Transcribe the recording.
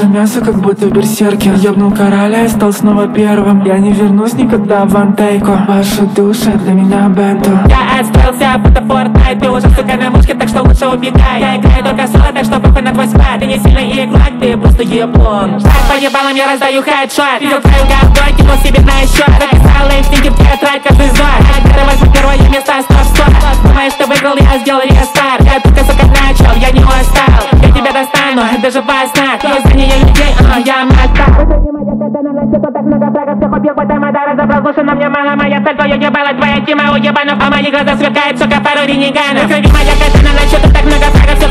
мясо, как будто берсеркер. Ёбнул короля и стал снова первым. Я не вернусь никогда в Антейку. Ваши души для меня бенту. Я отстрелся, будто Fortnite. Ты уже, сука, на мушке, так что лучше убегай. Я играю только соло, так что похуй на твой спад. Ты не сильный игрок, ты просто еблон. Так по ебалам я раздаю хедшот. Видел твою говной, кинул себе на счет. Записал инстинкт, тетрадь каждый зор. Я возьму первое место, стоп. Думаешь, что выиграл, я сделал рестарт. Я только, сука, начал, я не устал. Я тебя достану, даже во снах. Ездание людей, я мастер. Так много фрагов, всех убил, потом это разобрал. Слушай, но мне мало, моя цель, твое ебало, твоя тема у ебанов. А мои глаза сверкают, сука, пару ренеганов. Крови моя катана, на счету так много фрагов,